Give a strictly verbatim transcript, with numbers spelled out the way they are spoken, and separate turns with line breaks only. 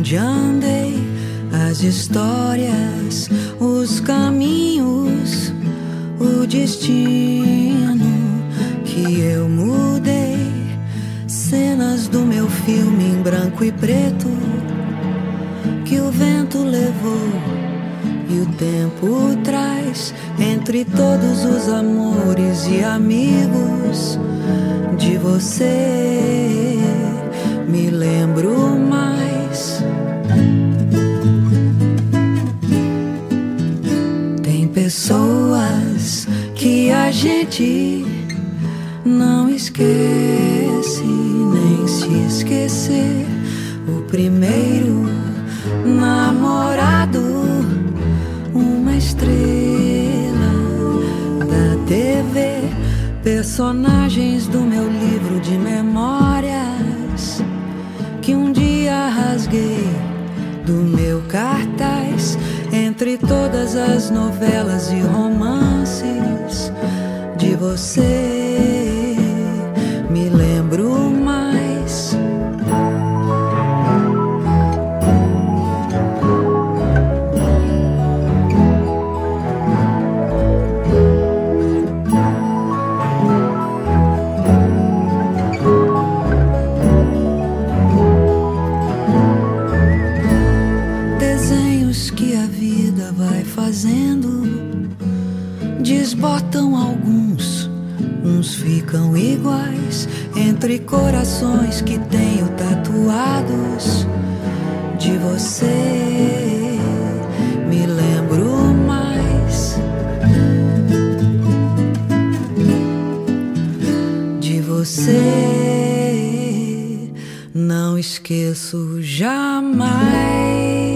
onde andei, as histórias, os caminhos, o destino que eu mudei, cenas do meu filme em branco e preto que o vento levou e o tempo traz. Entre todos os amores e amigos de você me lembro mais. Tem pessoas que a gente não esquece, nem se esquecer. O primeiro namorado, uma estrela da T V, personagens do meu livro de memórias que um dia rasguei do meu cartaz. Entre todas as novelas e romances de você me lembro mais. Fazendo, desbotam alguns, uns ficam iguais. Entre corações que tenho tatuados de você me lembro mais. De você não esqueço jamais.